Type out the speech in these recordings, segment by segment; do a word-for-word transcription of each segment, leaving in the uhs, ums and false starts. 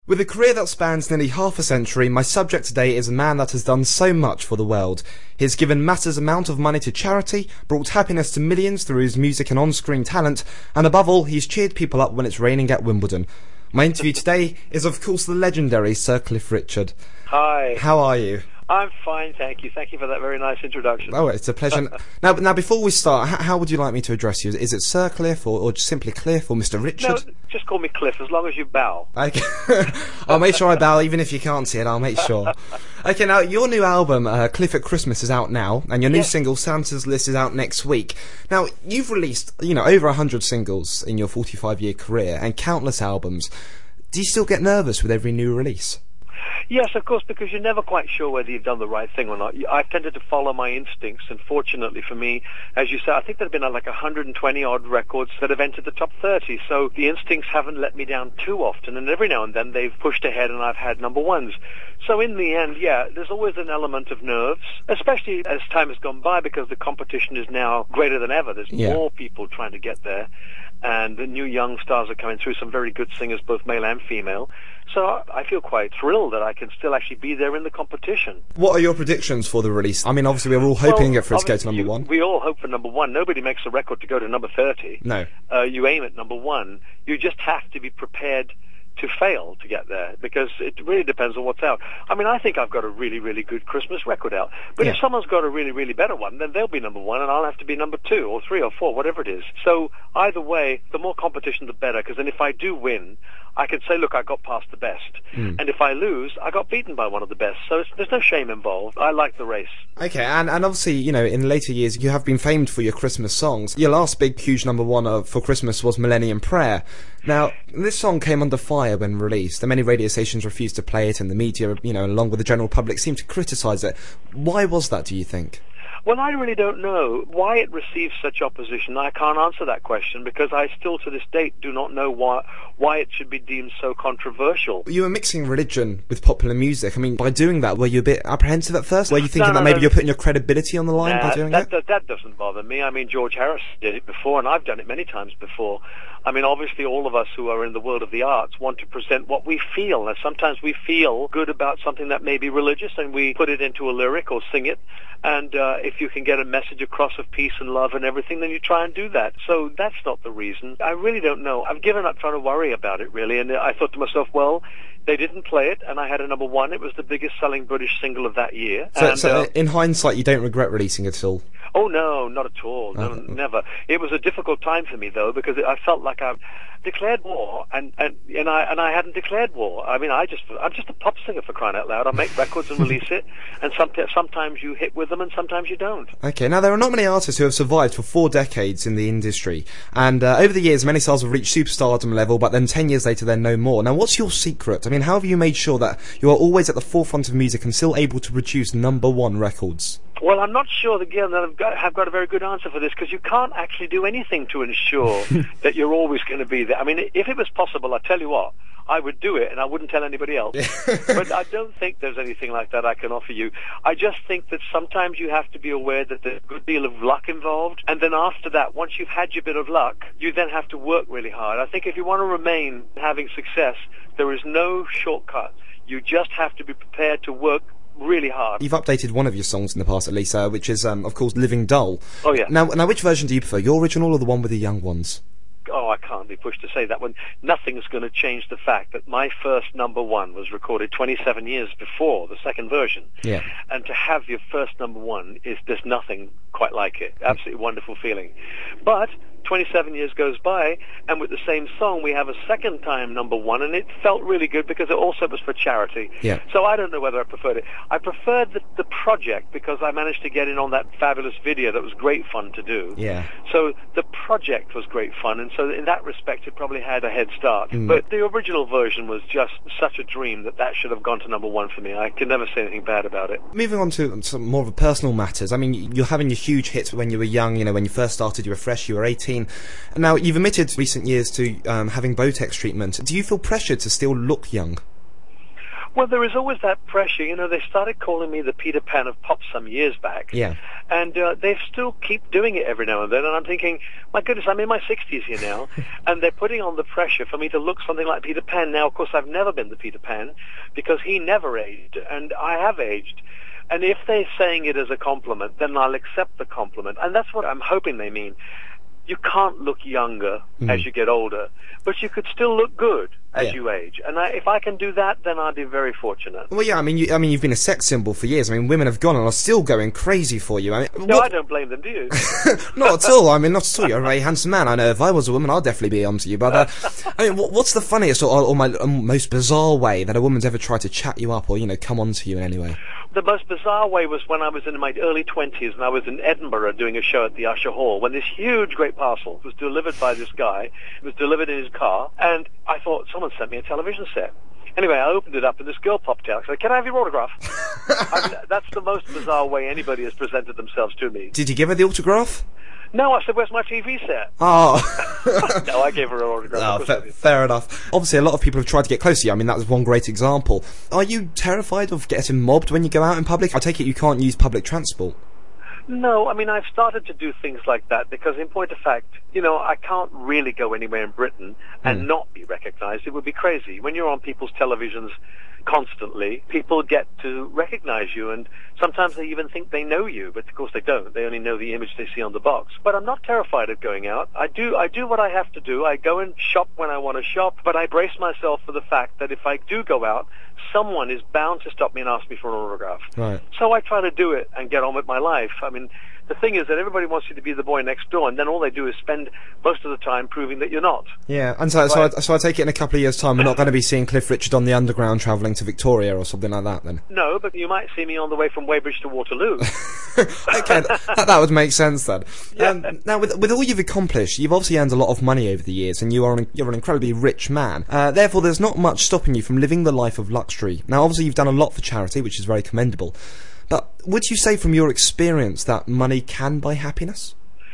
With a career that spans nearly half a century, my subject today is a man that has done so much for the world. He has given massive amount of money to charity, brought happiness to millions through his music and on-screen talent, and above all, he's cheered people up when it's raining at Wimbledon. My interview today is of course the legendary Sir Cliff Richard. Hi. How are you? I'm fine, thank you. Thank you for that very nice introduction. Oh, it's a pleasure. now, now, before we start, how, how would you like me to address you? Is it Sir Cliff, or, or just simply Cliff, or Mister Richard? No, just call me Cliff, as long as you bow. Okay. I'll make sure I bow, even if you can't see it, I'll make sure. Okay, now, your new album, uh, Cliff at Christmas, is out now, and your new yes. single, Santa's List, is out next week. Now, you've released, you know, over one hundred singles in your forty-five year career, and countless albums. Do you still get nervous with every new release? Yes, of course, because you're never quite sure whether you've done the right thing or not. I've tended to follow my instincts, and fortunately for me, as you said, I think there have been uh, like one hundred twenty odd records that have entered the top thirty, so the instincts haven't let me down too often, and every now and then they've pushed ahead and I've had number ones. So in the end, yeah, there's always an element of nerves, especially as time has gone by, because the competition is now greater than ever. There's yeah. more people trying to get there, and the new young stars are coming through, some very good singers, both male and female. So I feel quite thrilled that I can still actually be there in the competition. What are your predictions for the release? I mean, obviously we're all hoping well, for it to go to number you, one. We all hope for number one. Nobody makes a record to go to number thirty. No. Uh, you aim at number one. You just have to be prepared to fail to get there, because it really depends on what's out. I mean, I think I've got a really, really good Christmas record out. But yeah. if someone's got a really, really better one, then they'll be number one, and I'll have to be number two or three or four, whatever it is. So either way, the more competition, the better, because then if I do win, I can say, look, I got past the best. Mm. And if I lose, I got beaten by one of the best. So it's, there's no shame involved. I like the race. Okay, and, and obviously, you know, in later years, you have been famed for your Christmas songs. Your last big, huge number one uh, for Christmas was Millennium Prayer. Now, this song came under fire when released, and many radio stations refused to play it, and the media, you know, along with the general public, seemed to criticise it. Why was that, do you think? Well, I really don't know why it received such opposition. I can't answer that question, because I still to this date do not know why why it should be deemed so controversial. You were mixing religion with popular music. I mean, by doing that, were you a bit apprehensive at first? Were you thinking no, no, that maybe no. you're putting your credibility on the line nah, by doing that, it? That, that doesn't bother me. I mean, George Harrison did it before, and I've done it many times before. I mean, obviously all of us who are in the world of the arts want to present what we feel. Now, sometimes we feel good about something that may be religious, and we put it into a lyric or sing it. And uh, if you can get a message across of peace and love and everything, then you try and do that. So that's not the reason. I really don't know. I've given up trying to worry about it, really. And I thought to myself, well, they didn't play it, and I had a number one. It was the biggest selling British single of that year. So, and, so uh, in hindsight, you don't regret releasing it at all? Oh, no, not at all. No, oh. Never. It was a difficult time for me, though, because I felt like I declared war, and, and, and, I, and I hadn't declared war. I mean, I just, I'm just a pop singer, for crying out loud. I make records and release it, and some, sometimes you hit with them, and sometimes you don't. Okay, now there are not many artists who have survived for four decades in the industry, and uh, over the years, many stars have reached superstardom level, but then ten years later, they're no more. Now, what's your secret? I mean, how have you made sure that you are always at the forefront of music and still able to produce number one records? Well, I'm not sure, again, that I've got, have got a very good answer for this, because you can't actually do anything to ensure that you're always going to be there. I mean, if it was possible, I tell you what, I would do it, and I wouldn't tell anybody else. But I don't think there's anything like that I can offer you. I just think that sometimes you have to be aware that there's a good deal of luck involved, and then after that, once you've had your bit of luck, you then have to work really hard. I think if you want to remain having success, there is no shortcut. You just have to be prepared to work really hard. You've updated one of your songs in the past, at least, uh, which is, um, of course, Living Dull. Oh, yeah. Now, now, which version do you prefer, your original or the one with the young ones? Oh, I can't be pushed to say that one. Nothing's going to change the fact that my first number one was recorded twenty-seven years before the second version. Yeah. And to have your first number one is, there's nothing quite like it. Absolutely wonderful feeling. But twenty-seven years goes by, and with the same song, we have a second time number one, and it felt really good because it also was for charity. Yeah. So I don't know whether I preferred it. I preferred the, the project because I managed to get in on that fabulous video that was great fun to do. Yeah. So the project was great fun, and so in that respect, it probably had a head start. Mm. But the original version was just such a dream that that should have gone to number one for me. I can never say anything bad about it. Moving on to some more of a personal matters. I mean, you're having your huge hits when you were young. You know, when you first started, you were fresh, you were eighteen. Now, you've admitted recent years to um, having Botox treatment. Do you feel pressured to still look young? Well, there is always that pressure. You know, they started calling me the Peter Pan of pop some years back. Yeah. And uh, they still keep doing it every now and then. And I'm thinking, my goodness, I'm in my sixties here now. And they're putting on the pressure for me to look something like Peter Pan. Now, of course, I've never been the Peter Pan because he never aged. And I have aged. And if they're saying it as a compliment, then I'll accept the compliment. And that's what I'm hoping they mean. You can't look younger mm. as you get older, but you could still look good as yeah. you age. And I, if I can do that, then I'd be very fortunate. Well, yeah, I mean, you, I mean, you've been a sex symbol for years. I mean, women have gone and are still going crazy for you. I mean, no, what... I don't blame them, do you? Not at all. I mean, not at all. You're a very handsome man. I know if I was a woman, I'd definitely be onto you. But, uh, I mean, what, what's the funniest or, or my, um, most bizarre way that a woman's ever tried to chat you up or, you know, come on to you in any way? The most bizarre way was when I was in my early twenties and I was in Edinburgh doing a show at the Usher Hall when this huge, great parcel was delivered by this guy. It was delivered in his car, and I thought, someone sent me a television set. Anyway, I opened it up, and this girl popped out. I said, can I have your autograph? I mean, that's the most bizarre way anybody has presented themselves to me. Did you give her the autograph? No, I said, where's my T V set? Oh. No, I gave her an autograph. Oh, fa- fair enough. Obviously, a lot of people have tried to get close to you. I mean, that was one great example. Are you terrified of getting mobbed when you go out in public? I take it you can't use public transport. No, I mean, I've started to do things like that because, in point of fact, you know, I can't really go anywhere in Britain and mm. not be recognized. It would be crazy. When you're on people's televisions constantly, people get to recognize you, and sometimes they even think they know you, but of course they don't. They only know the image they see on the box. But I'm not terrified of going out. I do I do what I have to do. I go and shop when I want to shop, but I brace myself for the fact that if I do go out, someone is bound to stop me and ask me for an autograph. Right. So I try to do it and get on with my life. I mean, the thing is that everybody wants you to be the boy next door, and then all they do is spend most of the time proving that you're not. Yeah, and so, so, I, so I take it in a couple of years' time we're not going to be seeing Cliff Richard on the Underground travelling to Victoria or something like that, then? No, but you might see me on the way from Weybridge to Waterloo. Okay, that, that would make sense then. Yeah. Um, now, with, with all you've accomplished, you've obviously earned a lot of money over the years, and you are an, you're an incredibly rich man. Uh, therefore, there's not much stopping you from living the life of luxury. Now, obviously, you've done a lot for charity, which is very commendable. But would you say from your experience that money can buy happiness?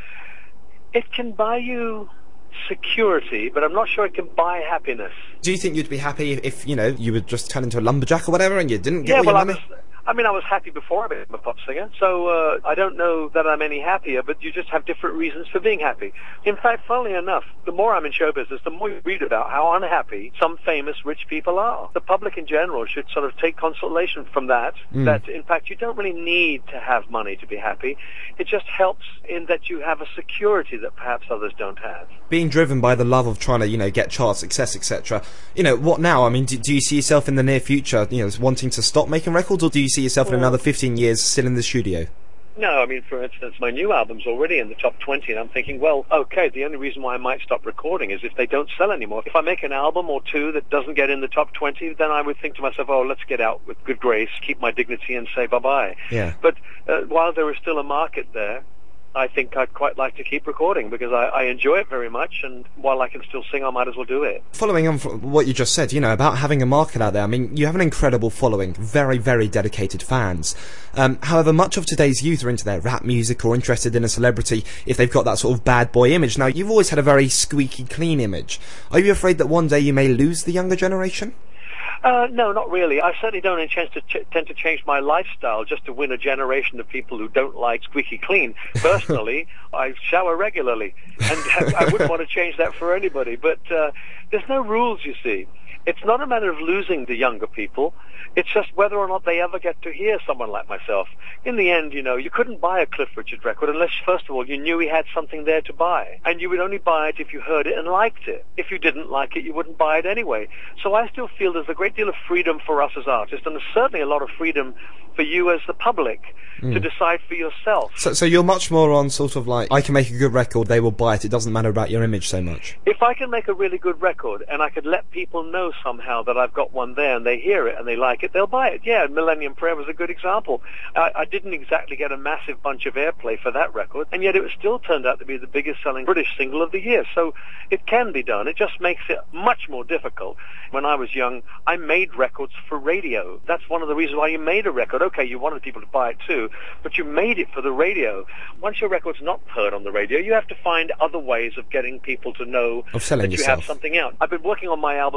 It can buy you security, but I'm not sure it can buy happiness. Do you think you'd be happy if, if you know, you would just turn into a lumberjack or whatever and you didn't get yeah, all your well, money? I was, I mean, I was happy before I became a pop singer, so uh, I don't know that I'm any happier, but you just have different reasons for being happy. In fact, funnily enough, the more I'm in show business, the more you read about how unhappy some famous rich people are. The public in general should sort of take consolation from that, mm. that in fact you don't really need to have money to be happy. It just helps in that you have a security that perhaps others don't have. Being driven by the love of trying to, you know, get chart success, et cetera. You know, what now? I mean, do, do you see yourself in the near future, you know, wanting to stop making records, or do you see yourself in another fifteen years still in the studio? No, I mean, for instance, my new album's already in the top twenty, and I'm thinking, well, okay, the only reason why I might stop recording is if they don't sell anymore. If I make an album or two that doesn't get in the top twenty, then I would think to myself, oh, let's get out with good grace, keep my dignity, and say bye-bye. Yeah. But uh, while there is still a market there, I think I'd quite like to keep recording because I, I enjoy it very much, and while I can still sing, I might as well do it. Following on from what you just said, you know, about having a market out there, I mean, you have an incredible following, very, very dedicated fans. Um, however, much of today's youth are into their rap music or interested in a celebrity if they've got that sort of bad boy image. Now, you've always had a very squeaky clean image. Are you afraid that one day you may lose the younger generation? Uh, no, not really. I certainly don't intend to ch- tend to change my lifestyle just to win a generation of people who don't like squeaky clean. Personally, I shower regularly, and I wouldn't want to change that for anybody. But uh, there's no rules, you see. It's not a matter of losing the younger people. It's just whether or not they ever get to hear someone like myself. In the end, you know, you couldn't buy a Cliff Richard record unless, first of all, you knew he had something there to buy. And you would only buy it if you heard it and liked it. If you didn't like it, you wouldn't buy it anyway. So I still feel there's a great deal of freedom for us as artists, and there's certainly a lot of freedom for you as the public mm. to decide for yourself. So, so you're much more on sort of like, I can make a good record, they will buy it, it doesn't matter about your image so much. If I can make a really good record, and I could let people know somehow that I've got one there, and they hear it and they like it, they'll buy it. Yeah, Millennium Prayer was a good example. I, I didn't exactly get a massive bunch of airplay for that record, and yet it was still turned out to be the biggest selling British single of the year. So it can be done. It just makes it much more difficult. When I was young, I made records for radio. That's one of the reasons why you made a record. Okay, you wanted people to buy it too, but you made it for the radio. Once your record's not heard on the radio, you have to find other ways of getting people to know of selling that you yourself. have something out. I've been working on my album since the middle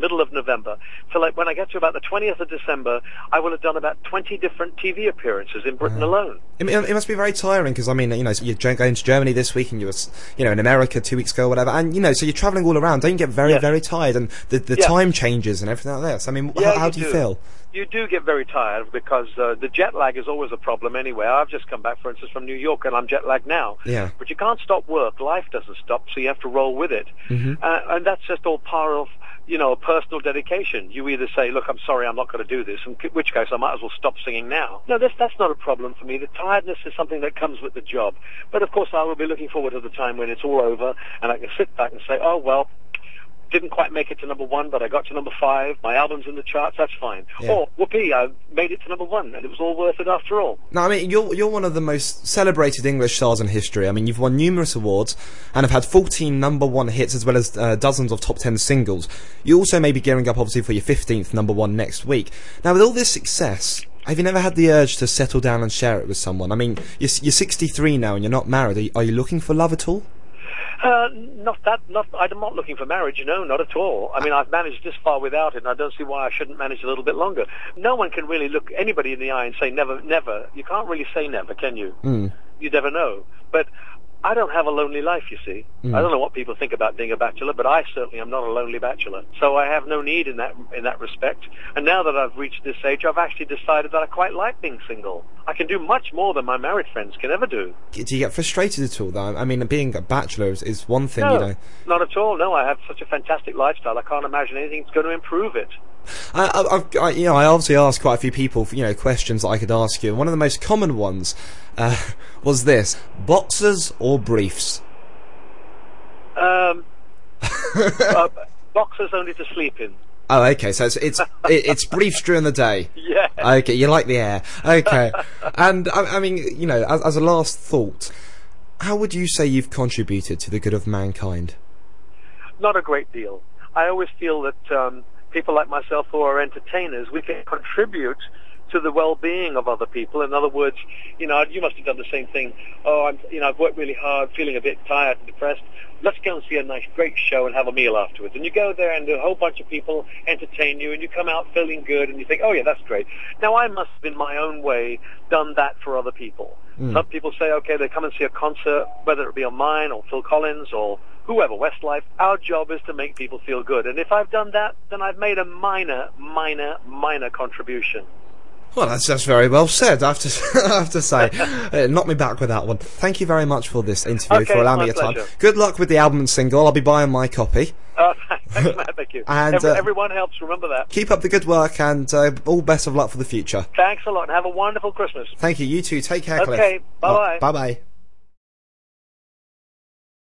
middle of November. So like when I get to about the twentieth of December, I will have done about twenty different T V appearances in Britain wow. alone. It, it must be very tiring because, I mean, you know, so you're going to Germany this week and you were, you know, in America two weeks ago or whatever, and, you know, so you're travelling all around. Don't you get very, yes. very tired and the, the yeah. time changes and everything like this? I mean, yeah, how, how you do you do. feel? You do get very tired because uh, the jet lag is always a problem anyway. I've just come back, for instance, from New York, and I'm jet lagged now. Yeah. But you can't stop work. Life doesn't stop, so you have to roll with it. Mm-hmm. Uh, and that's just all part of, you know, personal dedication. You either say, look, I'm sorry, I'm not going to do this, in which case I might as well stop singing now. No, this, that's not a problem for me. The tiredness is something that comes with the job. But, of course, I will be looking forward to the time when it's all over, and I can sit back and say, oh, well, didn't quite make it to number one, but I got to number five. My album's in the charts. That's fine. Yeah. Or whoopee, I made it to number one, and it was all worth it after all. No, I mean you're you're one of the most celebrated English stars in history. I mean you've won numerous awards and have had fourteen number one hits as well as uh, dozens of top ten singles. You also may be gearing up, obviously, for your fifteenth number one next week. Now, with all this success, have you never had the urge to settle down and share it with someone? I mean, you're, you're sixty-three now and you're not married. Are you, are you looking for love at all? Uh, not that, not, I'm not looking for marriage, no, not at all. I mean, I've managed this far without it, and I don't see why I shouldn't manage a little bit longer. No one can really look anybody in the eye and say never, never. You can't really say never, can you? Mm. You never know. But I don't have a lonely life, you see. Mm. I don't know what people think about being a bachelor, but I certainly am not a lonely bachelor. So I have no need in that in that respect. And now that I've reached this age, I've actually decided that I quite like being single. I can do much more than my married friends can ever do. Do you get frustrated at all, though? I mean, being a bachelor is, is one thing, no, you know. Not at all. No, I have such a fantastic lifestyle. I can't imagine anything that's going to improve it. I, I've, I, you know, I obviously asked quite a few people, you know, questions that I could ask you. One of the most common ones uh, was this: boxers or briefs? Um, uh, boxers only to sleep in. Oh, okay. So it's it's, it's briefs during the day. Yeah. Okay, you like the air. Okay, and I, I mean, you know, as, as a last thought, how would you say you've contributed to the good of mankind? Not a great deal. I always feel that um, people like myself who are entertainers, we can contribute to the well-being of other people. In other words, you know, you must have done the same thing. Oh, I'm, you know, I've worked really hard, feeling a bit tired and depressed. Let's go and see a nice, great show and have a meal afterwards. And you go there and a whole bunch of people entertain you and you come out feeling good and you think, oh yeah, that's great. Now I must have, in my own way, done that for other people. Mm. Some people say, okay, they come and see a concert, whether it be on mine or Phil Collins or whoever, Westlife. Our job is to make people feel good. And if I've done that, then I've made a minor, minor, minor contribution. Well, that's that's very well said, I have to, I have to say. Uh, knock me back with that one. Thank you very much for this interview, okay, for allowing me your pleasure. time. Good luck with the album and single. I'll be buying my copy. Uh, thanks, Matt. Thank you. and, Every, uh, everyone helps, remember that. Keep up the good work and uh, all best of luck for the future. Thanks a lot and have a wonderful Christmas. Thank you. You too. Take care, Cliff. Okay, bye-bye. Oh, bye-bye.